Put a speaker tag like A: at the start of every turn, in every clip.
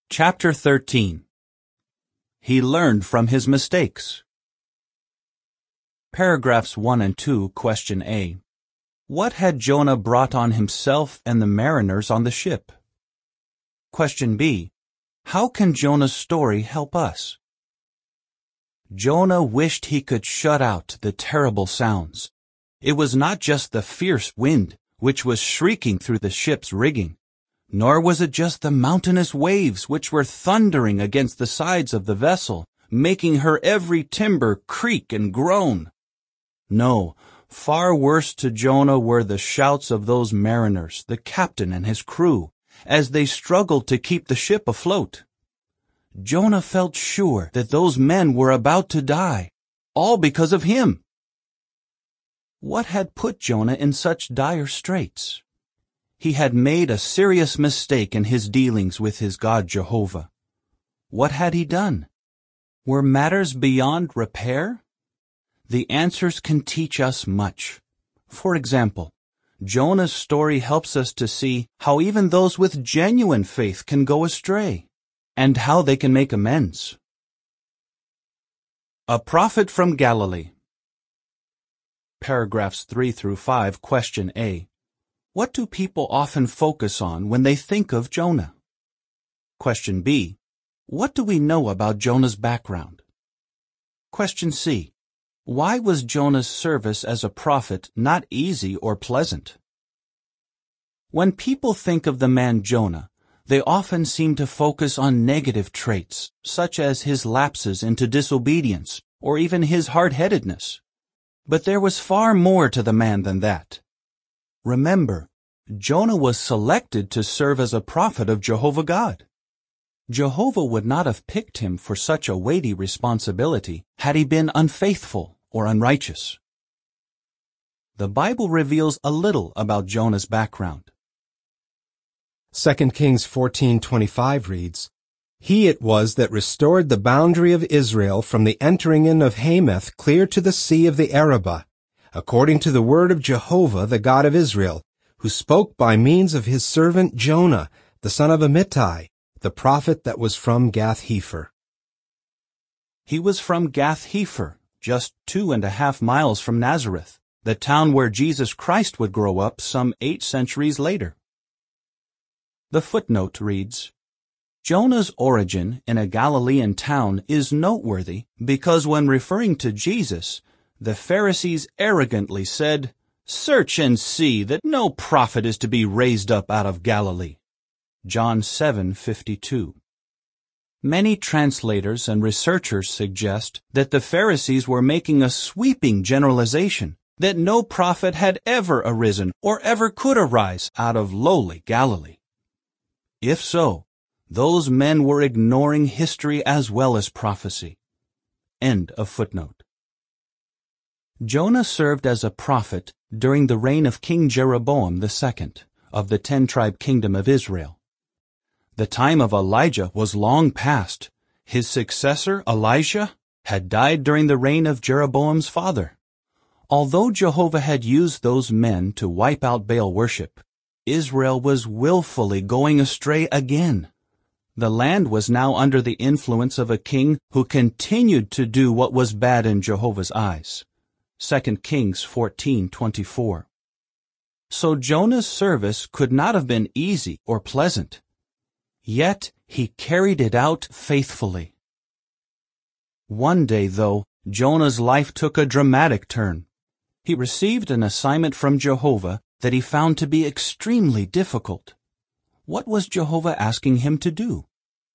A: Chapter 13. He learned from his mistakes. Paragraphs 1 and 2, question A. What had Jonah brought on himself and the mariners on the ship? Question B. How can Jonah's story help us? Jonah wished he could shut out the terrible sounds. It was not just the fierce wind, which was shrieking through the ship's rigging, nor was it just the mountainous waves which were thundering against the sides of the vessel, making her every timber creak and groan. No, far worse to Jonah were the shouts of those mariners, the captain and his crew, as they struggled to keep the ship afloat. Jonah felt sure that those men were about to die, all because of him. What had put Jonah in such dire straits? He had made a serious mistake in his dealings with his God Jehovah. What had he done? Were matters beyond repair? The answers can teach us much. For example, Jonah's story helps us to see how even those with genuine faith can go astray, and how they can make amends. A prophet from Galilee. Paragraphs 3 through 5, question A. What do people often focus on when they think of Jonah? Question B. What do we know about Jonah's background? Question C. Why was Jonah's service as a prophet not easy or pleasant? When people think of the man Jonah, they often seem to focus on negative traits, such as his lapses into disobedience or even his hard-headedness. But there was far more to the man than that. Remember, Jonah was selected to serve as a prophet of Jehovah God. Jehovah would not have picked him for such a weighty responsibility had he been unfaithful or unrighteous. The Bible reveals a little about Jonah's background.
B: 2 Kings 14:25 reads, He it was that restored the boundary of Israel from the entering in of Hamath clear to the sea of the Arabah, according to the word of Jehovah, the God of Israel, who spoke by means of his servant Jonah, the son of Amittai, the prophet that was from Gath-hepher.
A: He was from Gath-hepher, just 2.5 miles from Nazareth, the town where Jesus Christ would grow up some 8 centuries later. The footnote reads, Jonah's origin in a Galilean town is noteworthy because when referring to Jesus, the Pharisees arrogantly said, Search and see that no prophet is to be raised up out of Galilee. John 7:52. Many translators and researchers suggest that the Pharisees were making a sweeping generalization that no prophet had ever arisen or ever could arise out of lowly Galilee. If so, those men were ignoring history as well as prophecy. End of footnote. Jonah served as a prophet during the reign of King Jeroboam II of the 10-tribe kingdom of Israel. The time of Elijah was long past. His successor, Elisha, had died during the reign of Jeroboam's father. Although Jehovah had used those men to wipe out Baal worship, Israel was willfully going astray again. The land was now under the influence of a king who continued to do what was bad in Jehovah's eyes. 2 Kings 14:24. So Jonah's service could not have been easy or pleasant. Yet he carried it out faithfully. One day, though, Jonah's life took a dramatic turn. He received an assignment from Jehovah that he found to be extremely difficult. What was Jehovah asking him to do?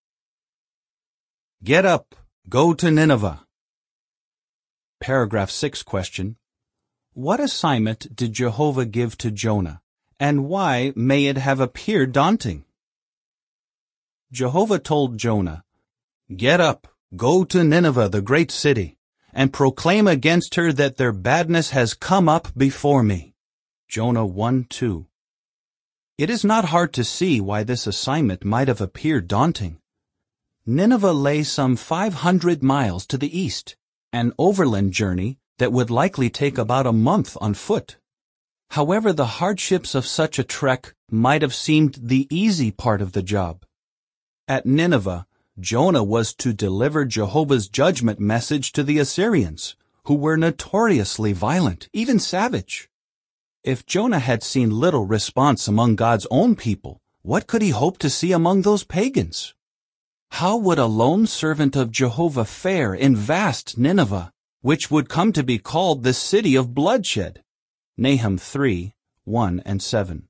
A: Get up, go to Nineveh. Paragraph 6 question. What assignment did Jehovah give to Jonah, and why may it have appeared daunting? Jehovah told Jonah, Get up, go to Nineveh, the great city, and proclaim against her that their badness has come up before me. Jonah 1:2. It is not hard to see why this assignment might have appeared daunting. Nineveh lay some 500 miles to the east, an overland journey that would likely take about a month on foot. However, the hardships of such a trek might have seemed the easy part of the job. At Nineveh, Jonah was to deliver Jehovah's judgment message to the Assyrians, who were notoriously violent, even savage. If Jonah had seen little response among God's own people, what could he hope to see among those pagans? How would a lone servant of Jehovah fare in vast Nineveh, which would come to be called the city of bloodshed? Nahum 3, 1 and 7.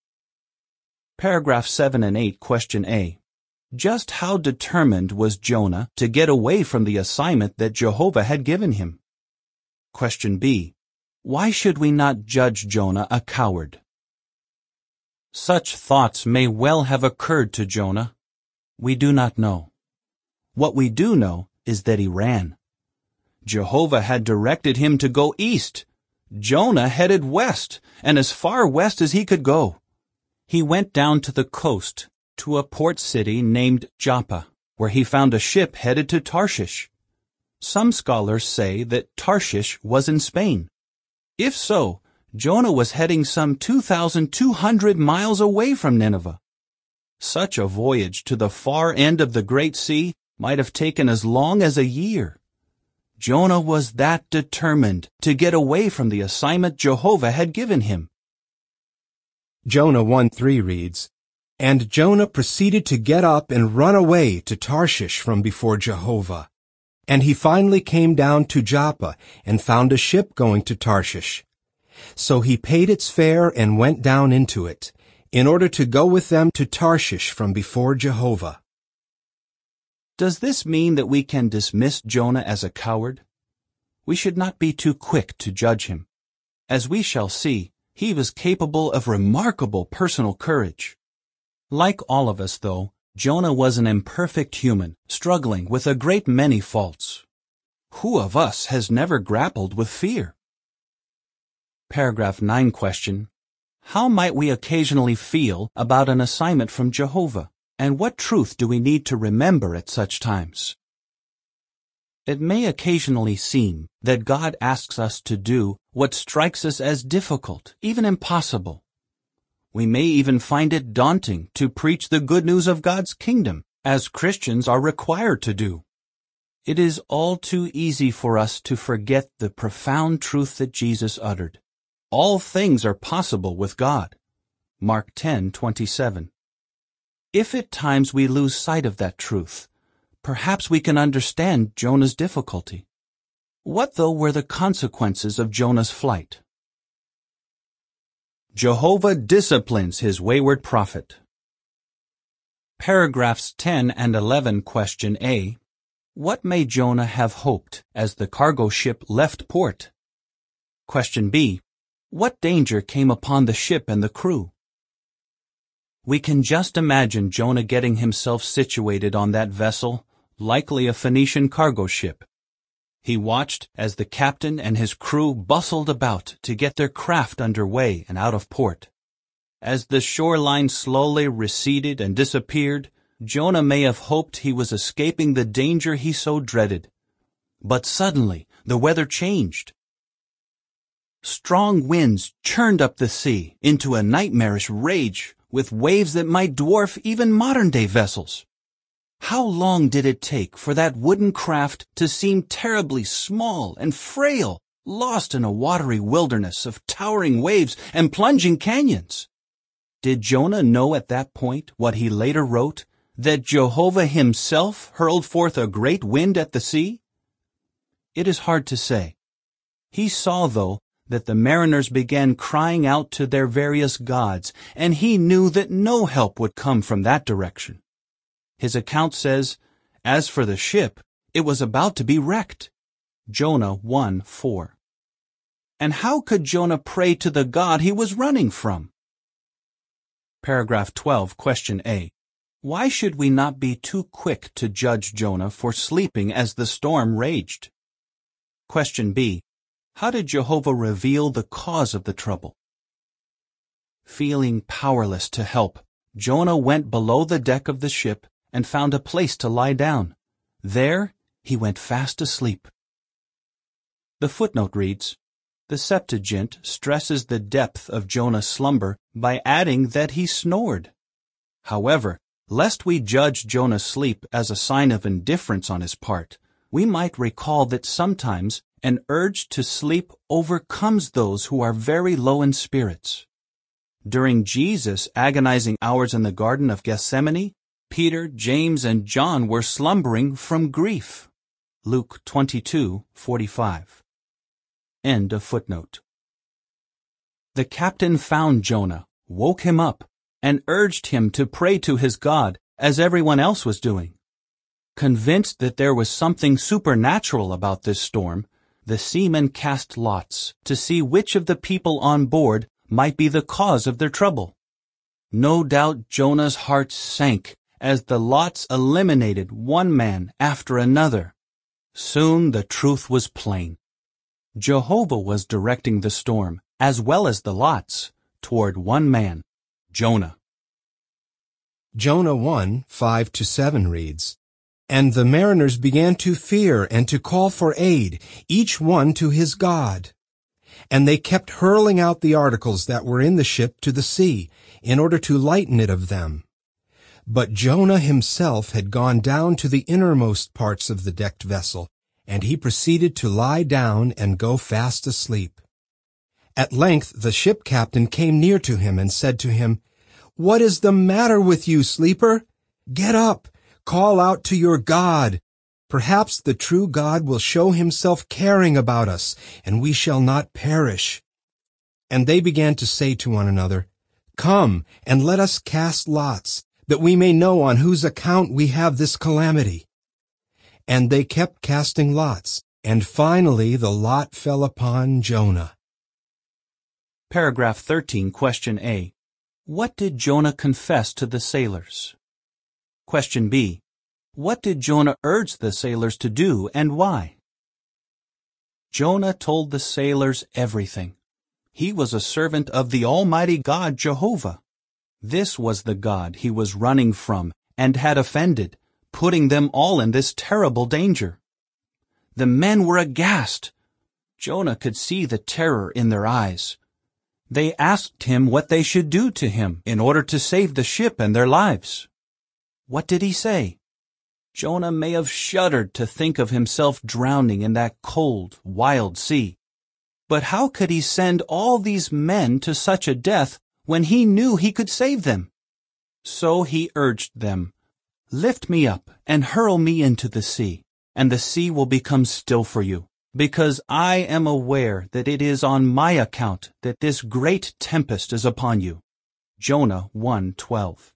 A: Paragraph 7 and 8, question A. Just how determined was Jonah to get away from the assignment that Jehovah had given him? Question B. Why should we not judge Jonah a coward? Such thoughts may well have occurred to Jonah. We do not know. What we do know is that he ran. Jehovah had directed him to go east. Jonah headed west, and as far west as he could go. He went down to the coast, to a port city named Joppa, where he found a ship headed to Tarshish. Some scholars say that Tarshish was in Spain. If so, Jonah was heading some 2,200 miles away from Nineveh. Such a voyage to the far end of the Great Sea might have taken as long as a year. Jonah was that determined to get away from the assignment Jehovah had given him.
B: Jonah 1:3 reads, "And Jonah proceeded to get up and run away to Tarshish from before Jehovah. And he finally came down to Joppa and found a ship going to Tarshish. So he paid its fare and went down into it, in order to go with them to Tarshish from before Jehovah."
A: Does this mean that we can dismiss Jonah as a coward? We should not be too quick to judge him. As we shall see, he was capable of remarkable personal courage. Like all of us, though, Jonah was an imperfect human, struggling with a great many faults. Who of us has never grappled with fear? Paragraph 9 question. How might we occasionally feel about an assignment from Jehovah, and what truth do we need to remember at such times? It may occasionally seem that God asks us to do what strikes us as difficult, even impossible. We may even find it daunting to preach the good news of God's kingdom, as Christians are required to do. It is all too easy for us to forget the profound truth that Jesus uttered. All things are possible with God. Mark 10:27. If at times we lose sight of that truth, perhaps we can understand Jonah's difficulty. What, though, were the consequences of Jonah's flight? Jehovah disciplines his wayward prophet. Paragraphs 10 and 11 question A. What may Jonah have hoped as the cargo ship left port? Question B. What danger came upon the ship and the crew? We can just imagine Jonah getting himself situated on that vessel, likely a Phoenician cargo ship. He watched as the captain and his crew bustled about to get their craft under way and out of port. As the shoreline slowly receded and disappeared, Jonah may have hoped he was escaping the danger he so dreaded. But suddenly, the weather changed. Strong winds churned up the sea into a nightmarish rage with waves that might dwarf even modern-day vessels. How long did it take for that wooden craft to seem terribly small and frail, lost in a watery wilderness of towering waves and plunging canyons? Did Jonah know at that point what he later wrote, that Jehovah himself hurled forth a great wind at the sea? It is hard to say. He saw, though, that the mariners began crying out to their various gods, and he knew that no help would come from that direction. His account says, as for the ship, it was about to be wrecked. Jonah 1:4. And how could Jonah pray to the God he was running from? Paragraph 12, question A. Why should we not be too quick to judge Jonah for sleeping as the storm raged? Question B. How did Jehovah reveal the cause of the trouble? Feeling powerless to help, Jonah went below the deck of the ship and found a place to lie down. There, he went fast asleep. The footnote reads, the Septuagint stresses the depth of Jonah's slumber by adding that he snored. However, Lest we judge Jonah's sleep as a sign of indifference on his part, we might recall that sometimes an urge to sleep overcomes those who are very low in spirits. During Jesus' agonizing hours in the Garden of Gethsemane, Peter, James, and John were slumbering from grief. Luke 22:45. End of footnote. The captain found Jonah, woke him up, and urged him to pray to his God as everyone else was doing. Convinced that there was something supernatural about this storm, the seamen cast lots to see which of the people on board might be the cause of their trouble. No doubt Jonah's heart sank as the lots eliminated one man after another. Soon the truth was plain. Jehovah was directing the storm, as well as the lots, toward one man, Jonah.
B: Jonah 1:5-7 reads, "And the mariners began to fear and to call for aid, each one to his god. And they kept hurling out the articles that were in the ship to the sea, in order to lighten it of them. But Jonah himself had gone down to the innermost parts of the decked vessel, and he proceeded to lie down and go fast asleep. At length the ship captain came near to him and said to him, 'What is the matter with you, sleeper? Get up, call out to your God. Perhaps the true God will show himself caring about us, and we shall not perish.' And they began to say to one another, 'Come, and let us cast lots, that we may know on whose account we have this calamity.' And they kept casting lots, and finally the lot fell upon Jonah."
A: Paragraph 13, Question A. What did Jonah confess to the sailors? Question B. What did Jonah urge the sailors to do and why? Jonah told the sailors everything. He was a servant of the Almighty God Jehovah. This was the God he was running from and had offended, putting them all in this terrible danger. The men were aghast. Jonah could see the terror in their eyes. They asked him what they should do to him in order to save the ship and their lives. What did he say? Jonah may have shuddered to think of himself drowning in that cold, wild sea. But how could he send all these men to such a death when he knew he could save them? So he urged them, "Lift me up and hurl me into the sea, and the sea will become still for you, because I am aware that it is on my account that this great tempest is upon you." Jonah 1:12.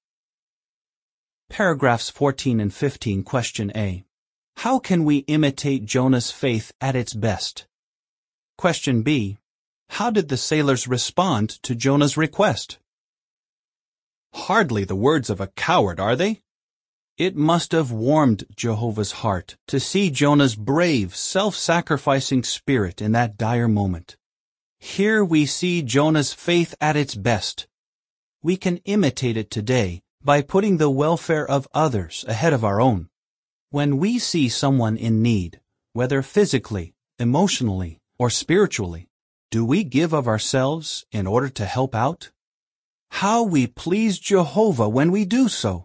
A: Paragraphs 14 and 15, Question A. How can we imitate Jonah's faith at its best? Question B. How did the sailors respond to Jonah's request? Hardly the words of a coward, are they? It must have warmed Jehovah's heart to see Jonah's brave, self-sacrificing spirit in that dire moment. Here we see Jonah's faith at its best. We can imitate it today by putting the welfare of others ahead of our own. When we see someone in need, whether physically, emotionally, or spiritually, do we give of ourselves in order to help out? How we please Jehovah when we do so!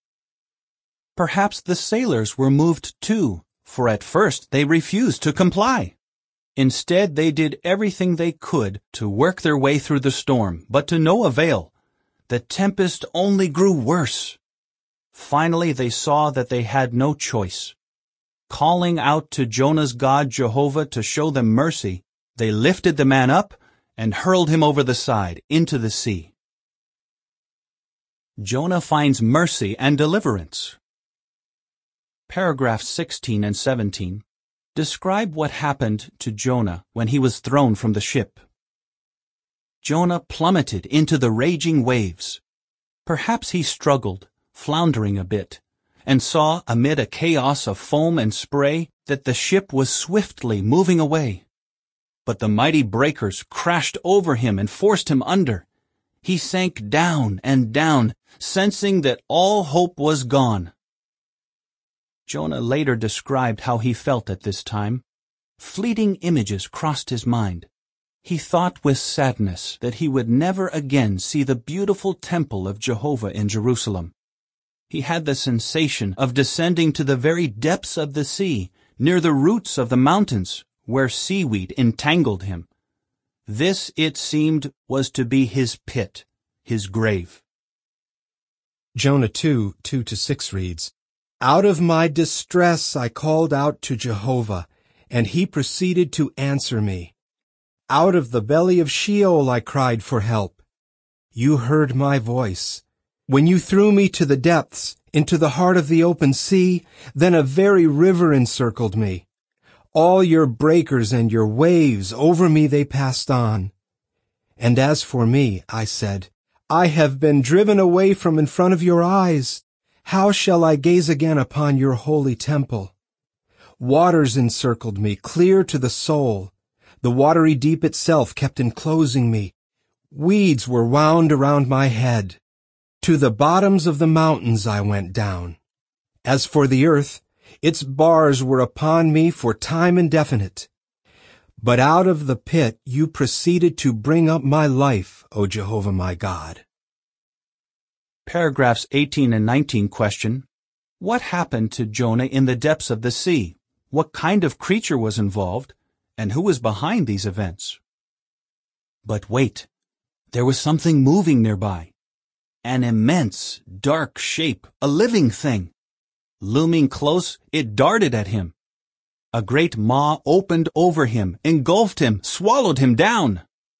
A: Perhaps the sailors were moved too, for at first they refused to comply. Instead, they did everything they could to work their way through the storm, but to no avail. The tempest only grew worse. Finally, they saw that they had no choice. Calling out to Jonah's God Jehovah to show them mercy, they lifted the man up and hurled him over the side into the sea. Jonah finds mercy and deliverance. Paragraphs 16 and 17 describe what happened to Jonah when he was thrown from the ship. Jonah plummeted into the raging waves. Perhaps he struggled, floundering a bit, and saw amid a chaos of foam and spray that the ship was swiftly moving away. But the mighty breakers crashed over him and forced him under. He sank down and down, sensing that all hope was gone. Jonah later described how he felt at this time. Fleeting images crossed his mind. He thought with sadness that he would never again see the beautiful temple of Jehovah in Jerusalem. He had the sensation of descending to the very depths of the sea, near the roots of the mountains, where seaweed entangled him. This, it seemed, was to be his pit, his grave.
B: Jonah 2:2-6 reads, "Out of my distress I called out to Jehovah, and he proceeded to answer me. Out of the belly of Sheol I cried for help. You heard my voice. When you threw me to the depths, into the heart of the open sea, then a very river encircled me. All your breakers and your waves over me they passed on. And as for me, I said, I have been driven away from in front of your eyes. How shall I gaze again upon your holy temple? Waters encircled me, clear to the soul. The watery deep itself kept enclosing me. Weeds were wound around my head. To the bottoms of the mountains I went down. As for the earth, its bars were upon me for time indefinite. But out of the pit you proceeded to bring up my life, O Jehovah my God."
A: Paragraphs 18 and 19 question, what happened to Jonah in the depths of the sea? What kind of creature was involved? And who was behind these events? But wait, there was something moving nearby. An immense, dark shape, a living thing. Looming close, it darted at him. A great maw opened over him, engulfed him, swallowed him down.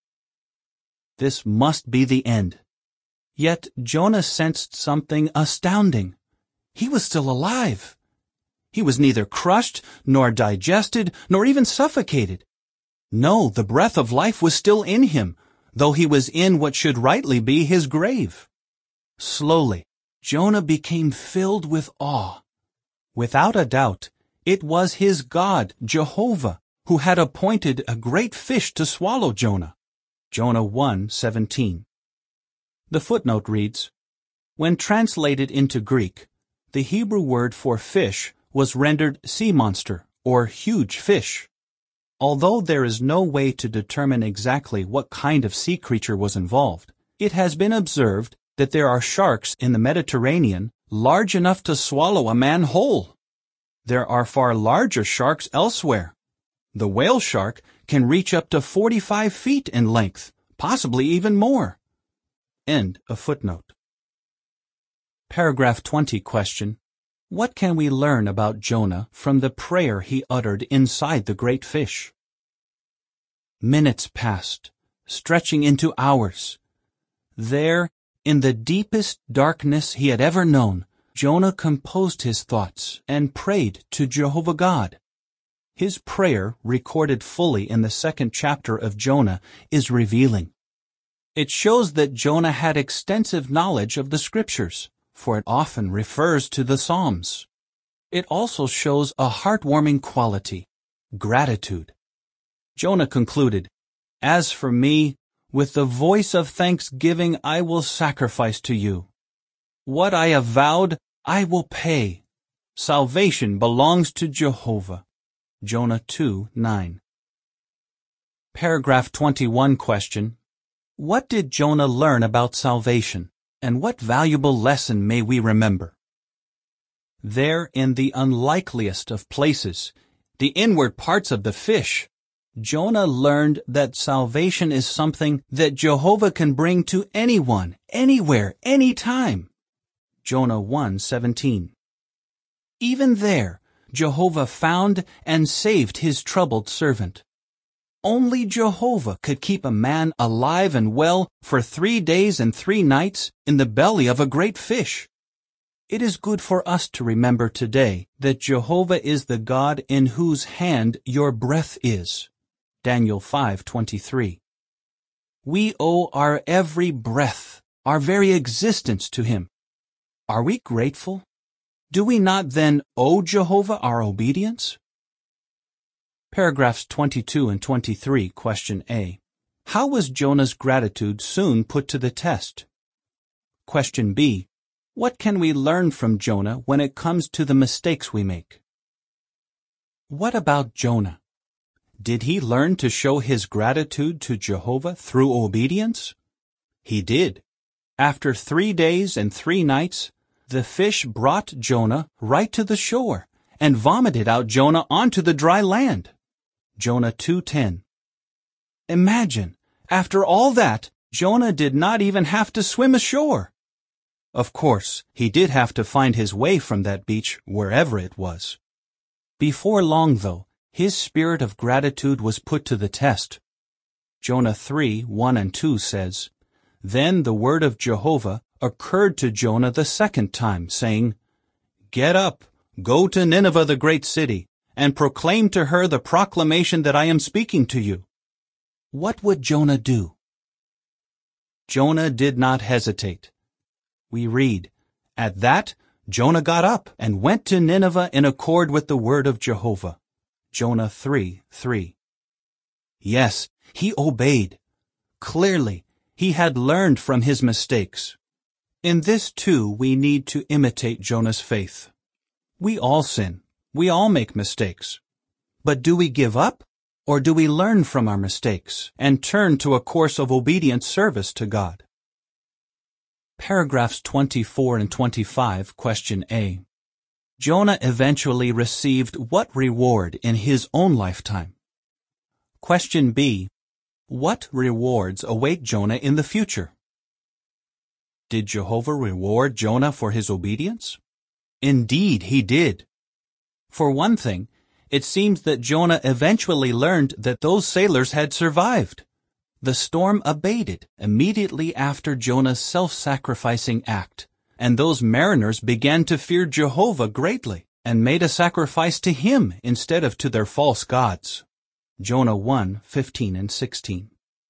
A: This must be the end. Yet Jonah sensed something astounding. He was still alive. He was neither crushed, nor digested, nor even suffocated. No, the breath of life was still in him, though he was in what should rightly be his grave. Slowly, Jonah became filled with awe. Without a doubt, it was his God, Jehovah, who had appointed a great fish to swallow Jonah. Jonah 1:17. The footnote reads, when translated into Greek, the Hebrew word for fish was rendered sea monster or huge fish. Although there is no way to determine exactly what kind of sea creature was involved, it has been observed that there are sharks in the Mediterranean large enough to swallow a man whole. There are far larger sharks elsewhere. The whale shark can reach up to 45 feet in length, possibly even more. End of footnote. Paragraph 20 question, what can we learn about Jonah from the prayer he uttered inside the great fish? Minutes passed, stretching into hours. There, in the deepest darkness he had ever known, Jonah composed his thoughts and prayed to Jehovah God. His prayer, recorded fully in the 2nd chapter of Jonah, is revealing. It shows that Jonah had extensive knowledge of the Scriptures, for it often refers to the Psalms. It also shows a heartwarming quality, gratitude. Jonah concluded, "As for me, with the voice of thanksgiving I will sacrifice to you. What I have vowed, I will pay. Salvation belongs to Jehovah." Jonah 2:9. Paragraph 21 question, what did Jonah learn about salvation, and what valuable lesson may we remember? There, in the unlikeliest of places, the inward parts of the fish, Jonah learned that salvation is something that Jehovah can bring to anyone, anywhere, anytime. Jonah 1:17. Even there, Jehovah found and saved his troubled servant. Only Jehovah could keep a man alive and well for 3 days and 3 nights in the belly of a great fish. It is good for us to remember today that Jehovah is the God in whose hand your breath is. Daniel 5:23. We owe our every breath, our very existence to him. Are we grateful? Do we not then owe Jehovah our obedience? Paragraphs 22 and 23, question A. How was Jonah's gratitude soon put to the test? Question B. What can we learn from Jonah when it comes to the mistakes we make? What about Jonah? Did he learn to show his gratitude to Jehovah through obedience? He did. After 3 days and 3 nights, The fish brought Jonah right to the shore and vomited out Jonah onto the dry land. Jonah 2:10. Imagine, after all that, Jonah did not even have to swim ashore. Of course, he did have to find his way from that beach wherever it was. Before long, though, his spirit of gratitude was put to the test. Jonah 3:1-2 says, Then the word of Jehovah occurred to Jonah the second time, saying, Get up, go to Nineveh the great city, and proclaim to her the proclamation that I am speaking to you. What would Jonah do? Jonah did not hesitate. We read, At that, Jonah got up and went to Nineveh in accord with the word of Jehovah. Jonah 3:3. Yes, he obeyed. Clearly, he had learned from his mistakes. In this, too, we need to imitate Jonah's faith. We all sin. We all make mistakes. But do we give up, or do we learn from our mistakes and turn to a course of obedient service to God? Paragraphs 24 and 25, question A. Jonah eventually received what reward in his own lifetime? Question B. What rewards await Jonah in the future? Did Jehovah reward Jonah for his obedience? Indeed, he did. For one thing, it seems that Jonah eventually learned that those sailors had survived. The storm abated immediately after Jonah's self-sacrificing act, and those mariners began to fear Jehovah greatly and made a sacrifice to him instead of to their false gods. Jonah 1:15-16.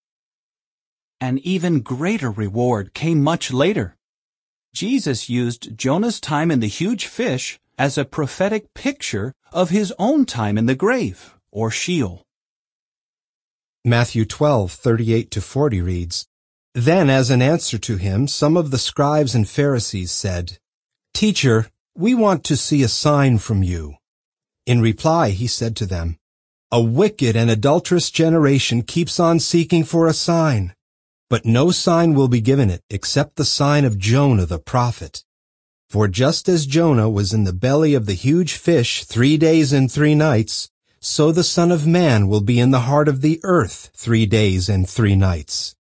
A: An even greater reward came much later. Jesus used Jonah's time in the huge fish as a prophetic picture of his own time in the grave, or Sheol.
B: Matthew 12:38-40 reads, Then as an answer to him, some of the scribes and Pharisees said, Teacher, we want to see a sign from you. In reply, he said to them, A wicked and adulterous generation keeps on seeking for a sign, but no sign will be given it except the sign of Jonah the prophet. For just as Jonah was in the belly of the huge fish 3 days and 3 nights, so the Son of Man will be in the heart of the earth 3 days and 3 nights.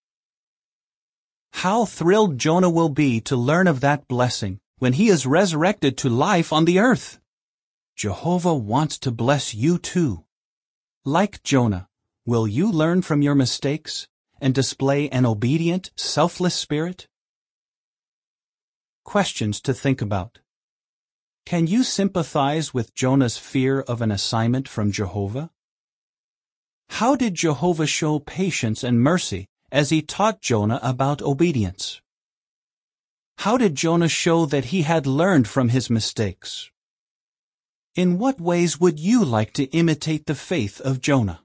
A: How thrilled Jonah will be to learn of that blessing when he is resurrected to life on the earth. Jehovah wants to bless you too. Like Jonah, will you learn from your mistakes and display an obedient, selfless spirit? Questions to think about. Can you sympathize with Jonah's fear of an assignment from Jehovah? How did Jehovah show patience and mercy as he taught Jonah about obedience? How did Jonah show that he had learned from his mistakes? In what ways would you like to imitate the faith of Jonah?